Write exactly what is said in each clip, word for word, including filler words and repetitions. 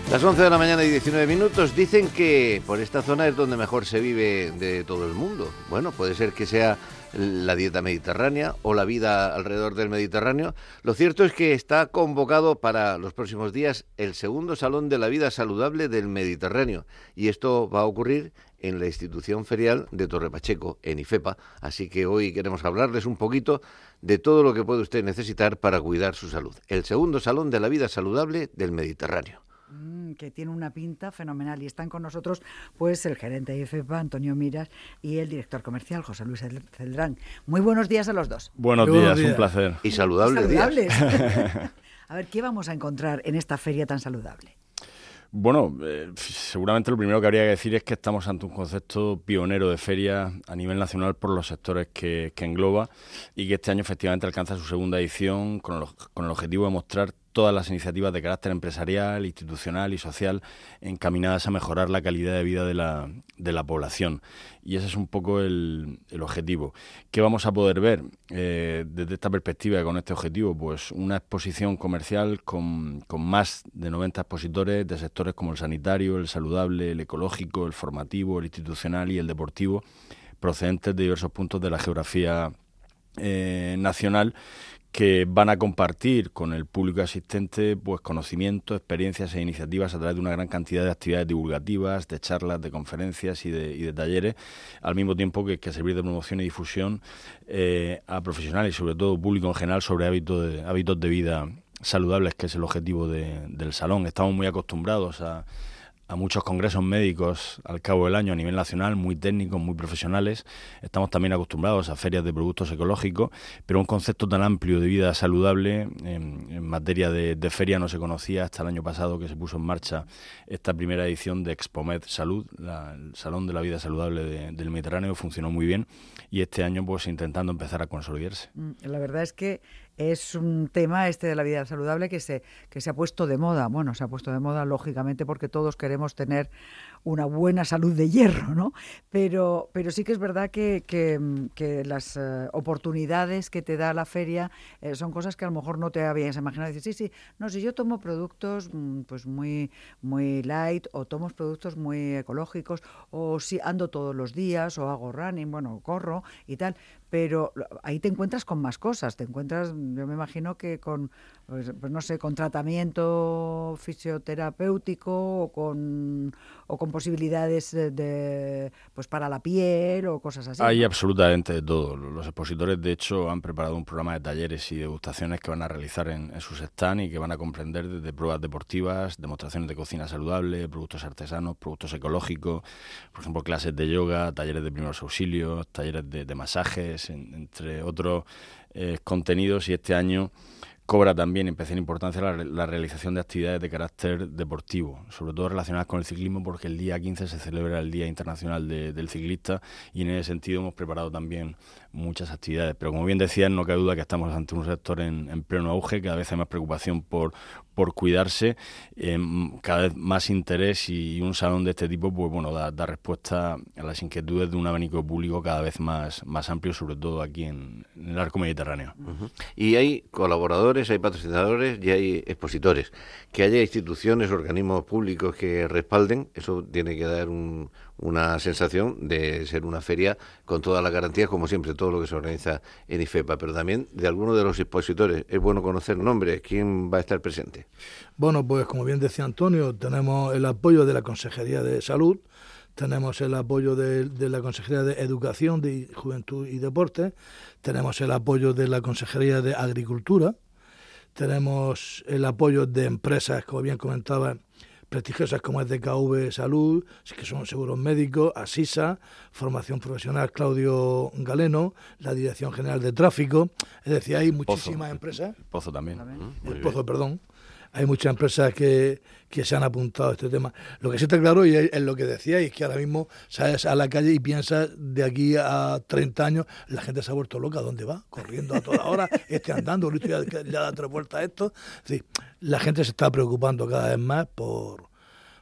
Las once de la mañana y diecinueve minutos. Dicen que por esta zona es donde mejor se vive de todo el mundo. Bueno, puede ser que sea la dieta mediterránea o la vida alrededor del Mediterráneo. Lo cierto es que está convocado para los próximos días el segundo Salón de la Vida Saludable del Mediterráneo. Y esto va a ocurrir en la institución ferial de Torre Pacheco, en IFEPA. Así que hoy queremos hablarles un poquito de todo lo que puede usted necesitar para cuidar su salud. El segundo Salón de la Vida Saludable del Mediterráneo. Mm, que tiene una pinta fenomenal, y están con nosotros pues el gerente de IFEPA, Antonio Miras, y el director comercial, José Luis Celdrán. Muy buenos días a los dos. Buenos, buenos días, días, un placer. Y saludables, saludables. días. A ver, ¿qué vamos a encontrar en esta feria tan saludable? Bueno, eh, seguramente lo primero que habría que decir es que estamos ante un concepto pionero de feria a nivel nacional por los sectores que, que engloba, y que este año efectivamente alcanza su segunda edición con el, con el objetivo de mostrar todas las iniciativas de carácter empresarial, institucional y social encaminadas a mejorar la calidad de vida de la, de la población. Y ese es un poco el, el objetivo. ¿Qué vamos a poder ver eh, desde esta perspectiva y con este objetivo? Pues una exposición comercial con, con más de noventa expositores de sectores como el sanitario, el saludable, el ecológico, el formativo, el institucional y el deportivo, procedentes de diversos puntos de la geografía eh, nacional, que van a compartir con el público asistente pues conocimientos, experiencias e iniciativas a través de una gran cantidad de actividades divulgativas, de charlas, de conferencias y de, y de talleres, al mismo tiempo que, que servir de promoción y difusión eh, a profesionales y sobre todo público en general sobre hábitos de, hábitos de vida saludables, que es el objetivo de, del salón. Estamos muy acostumbrados a a muchos congresos médicos al cabo del año a nivel nacional, muy técnicos, muy profesionales. Estamos también acostumbrados a ferias de productos ecológicos, pero un concepto tan amplio de vida saludable en, en materia de, de feria no se conocía hasta el año pasado, que se puso en marcha esta primera edición de Expomed Salud, la, el Salón de la Vida Saludable de, del Mediterráneo. Funcionó muy bien, y este año pues intentando empezar a consolidarse. La verdad es que es un tema este de la vida saludable que se, que se ha puesto de moda. Bueno, se ha puesto de moda lógicamente porque todos queremos tener una buena salud de hierro, ¿no? Pero, pero sí que es verdad que, que, que las uh, oportunidades que te da la feria eh, son cosas que a lo mejor no te habías imaginado. Dices, sí, sí, no, si yo tomo productos pues muy, muy light, o tomo productos muy ecológicos, o si ando todos los días, o hago running, bueno, corro y tal, pero ahí te encuentras con más cosas, te encuentras, yo me imagino que con, pues, pues no sé, con tratamiento fisioterapéutico, o con, o con posibilidades de, pues para la piel o cosas así. Hay ¿no? absolutamente de todo. Los expositores, de hecho, han preparado un programa de talleres y degustaciones que van a realizar en, en sus stands, y que van a comprender desde pruebas deportivas, demostraciones de cocina saludable, productos artesanos, productos ecológicos, por ejemplo, clases de yoga, talleres de primeros auxilios, talleres de, de masajes, en, entre otros eh, contenidos. Y este año cobra también especial importancia la, la realización de actividades de carácter deportivo, sobre todo relacionadas con el ciclismo, porque el día quince se celebra el Día Internacional de, del Ciclista, y en ese sentido hemos preparado también muchas actividades. Pero como bien decías, no cabe duda que estamos ante un sector en, en pleno auge. Cada vez hay más preocupación por, por cuidarse, eh, cada vez más interés, y un salón de este tipo pues bueno da, da respuesta a las inquietudes de un abanico público cada vez más, más amplio, sobre todo aquí en, en el arco mediterráneo. Uh-huh. Y hay colaboradores, hay patrocinadores y hay expositores. Que haya instituciones, organismos públicos que respalden, eso tiene que dar un, una sensación de ser una feria con todas las garantías, como siempre, todo lo que se organiza en IFEPA. Pero también de algunos de los expositores es bueno conocer nombres. ¿Quién va a estar presente? Bueno, pues como bien decía Antonio, tenemos el apoyo de la Consejería de Salud, tenemos el apoyo de, de la Consejería de Educación, de Juventud y Deporte, tenemos el apoyo de la Consejería de Agricultura, tenemos el apoyo de empresas, como bien comentaba, prestigiosas como es D K V Salud, que son seguros médicos, Asisa, Formación Profesional Claudio Galeno, la Dirección General de Tráfico. Es decir, hay muchísimas Pozo. empresas. El Pozo también. El Pozo, bien. perdón. Hay muchas empresas que, que se han apuntado a este tema. Lo que sí está claro, y es, es lo que decía, es que ahora mismo sales a la calle y piensas de aquí a treinta años, la gente se ha vuelto loca. ¿Dónde va? Corriendo a toda hora, este andando, listo, ya, ya da tres vueltas a esto. Es decir, la gente se está preocupando cada vez más por,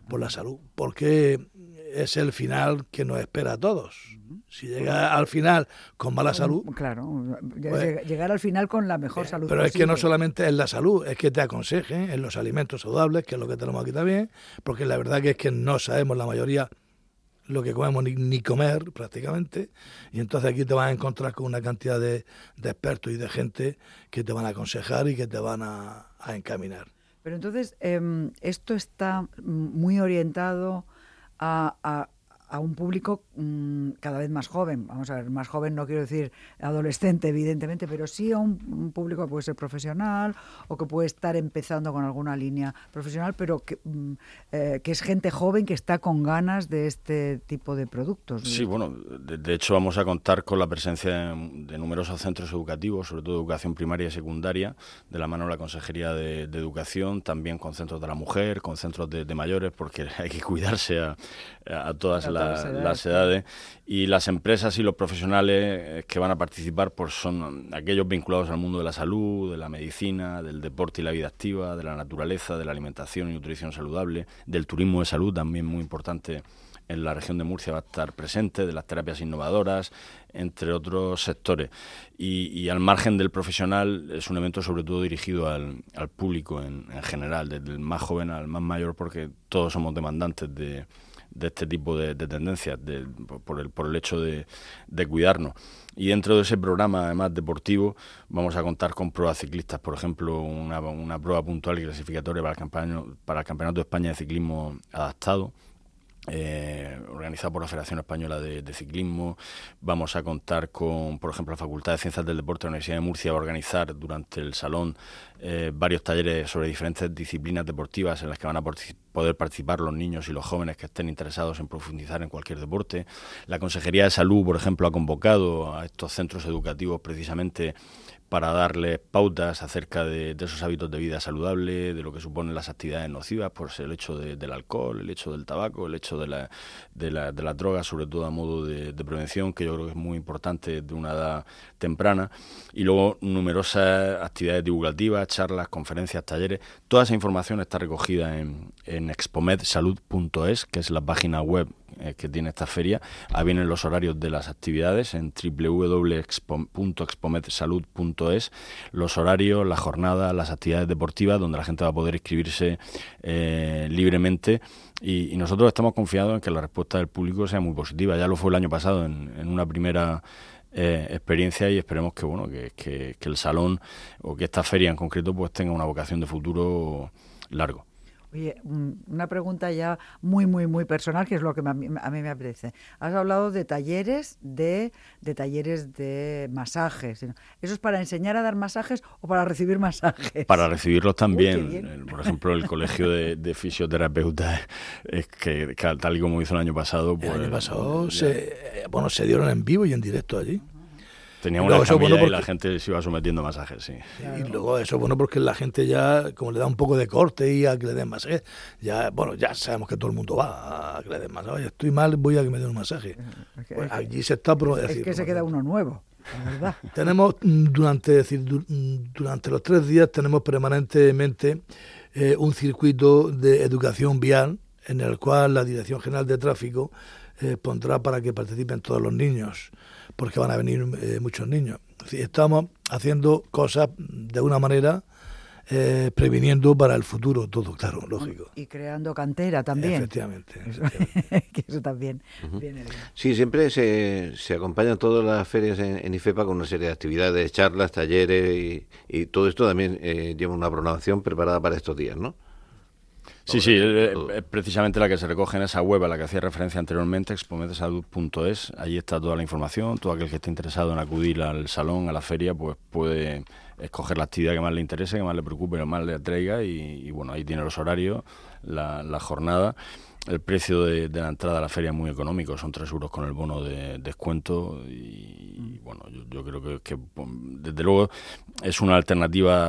por la salud, porque es el final que nos espera a todos. Si llega al final con mala salud... Claro, pues, llegar al final con la mejor salud Pero posible. es que no solamente es la salud, es que te aconsejen en los alimentos saludables, que es lo que tenemos aquí también, porque la verdad que es que no sabemos la mayoría lo que comemos ni, ni comer prácticamente, y entonces aquí te vas a encontrar con una cantidad de, de expertos y de gente que te van a aconsejar y que te van a, a encaminar. Pero entonces, eh, esto está muy orientado a, a, a un público mmm, cada vez más joven. Vamos a ver, más joven no quiero decir adolescente, evidentemente, pero sí a un, un público que puede ser profesional o que puede estar empezando con alguna línea profesional, pero que, mmm, eh, que es gente joven que está con ganas de este tipo de productos. Sí, bueno, de, de hecho vamos a contar con la presencia de, de numerosos centros educativos, sobre todo de educación primaria y secundaria, de la mano de la Consejería de, de Educación, también con centros de la mujer, con centros de, de mayores, porque hay que cuidarse a, a todas la, las edades, las edades y las empresas y los profesionales que van a participar pues son aquellos vinculados al mundo de la salud, de la medicina, del deporte y la vida activa, de la naturaleza, de la alimentación y nutrición saludable, del turismo de salud, también muy importante en la región de Murcia va a estar presente, de las terapias innovadoras, entre otros sectores. Y, y al margen del profesional es un evento sobre todo dirigido al, al público en, en general, desde el más joven al más mayor, porque todos somos demandantes de de este tipo de, de tendencias, de, por, el, por el hecho de, de cuidarnos. Y dentro de ese programa, además deportivo, vamos a contar con pruebas ciclistas, por ejemplo, una, una prueba puntual y clasificatoria para el, campeonato, para el Campeonato de España de Ciclismo Adaptado, Eh, organizado por la Federación Española de, de Ciclismo. Vamos a contar con, por ejemplo, la Facultad de Ciencias del Deporte de la Universidad de Murcia va a organizar durante el salón eh, varios talleres sobre diferentes disciplinas deportivas en las que van a poder participar los niños y los jóvenes que estén interesados en profundizar en cualquier deporte. La Consejería de Salud, por ejemplo, ha convocado a estos centros educativos precisamente para darles pautas acerca de, de esos hábitos de vida saludable, de lo que suponen las actividades nocivas, pues el hecho de, del alcohol, el hecho del tabaco, el hecho de la, de la, de las drogas, sobre todo a modo de, de prevención, que yo creo que es muy importante de una edad temprana. Y luego numerosas actividades divulgativas, charlas, conferencias, talleres. Toda esa información está recogida en, en expomed salud punto es, que es la página web que tiene esta feria. Ahí vienen los horarios de las actividades en doble u doble u doble u punto expomed salud punto es, los horarios, las jornadas, las actividades deportivas, donde la gente va a poder inscribirse eh, libremente y, y nosotros estamos confiados en que la respuesta del público sea muy positiva. Ya lo fue el año pasado en, en una primera eh, experiencia y esperemos que bueno que, que, que el salón o que esta feria en concreto pues tenga una vocación de futuro largo. Oye, una pregunta ya muy, muy, muy personal, que es lo que a mí, a mí me apetece. Has hablado de talleres de, de talleres de masajes. ¿Eso es para enseñar a dar masajes o para recibir masajes? Para recibirlos también. Uy, por ejemplo, el Colegio de, de Fisioterapeutas, es que, que tal y como hizo el año pasado... Pues, el año pasado se, bueno, se dieron en vivo y en directo allí. Teníamos una camilla bueno porque... y la gente se iba sometiendo a masajes, sí. Claro. Y luego eso, bueno, porque la gente ya, como le da un poco de corte y a que le den masajes, ya, bueno, ya sabemos que todo el mundo va a que le den masajes. Estoy mal, voy a que me den un masaje. Es que, pues allí se está... Pro- es decir, que se queda uno nuevo, la verdad. Tenemos, durante, decir, durante los tres días, tenemos permanentemente eh, un circuito de educación vial en el cual la Dirección General de Tráfico eh, pondrá para que participen todos los niños, porque van a venir eh, muchos niños. Estamos haciendo cosas de una manera eh, previniendo para el futuro todo, claro, lógico. Y creando cantera también. Efectivamente. Eso, efectivamente. que eso también uh-huh. viene bien. Sí, siempre se, se acompañan todas las ferias en, en IFEPA con una serie de actividades, charlas, talleres y, y todo esto también eh, lleva una programación preparada para estos días, ¿no? Sí, sí, es precisamente la que se recoge en esa web a la que hacía referencia anteriormente, expomed salud punto es. Allí está toda la información. Todo aquel que esté interesado en acudir al salón, a la feria, pues puede escoger la actividad que más le interese, que más le preocupe, que más le atraiga y, y bueno, ahí tiene los horarios, la, la jornada. El precio de, de la entrada a la feria es muy económico, son tres euros con el bono de descuento y, y bueno, yo, yo creo que, que desde luego es una alternativa